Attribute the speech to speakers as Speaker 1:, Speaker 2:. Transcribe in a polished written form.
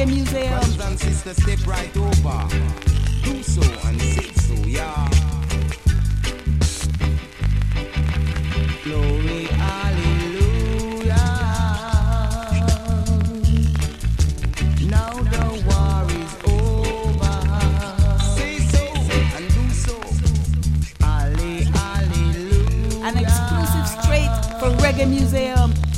Speaker 1: Reggae Museum.
Speaker 2: Brothers and sisters, step right over. Do so and say so, yeah. Glory, hallelujah. Now the war is over. Say so and do so. Hallelujah.
Speaker 1: An exclusive straight for Reggae Museum.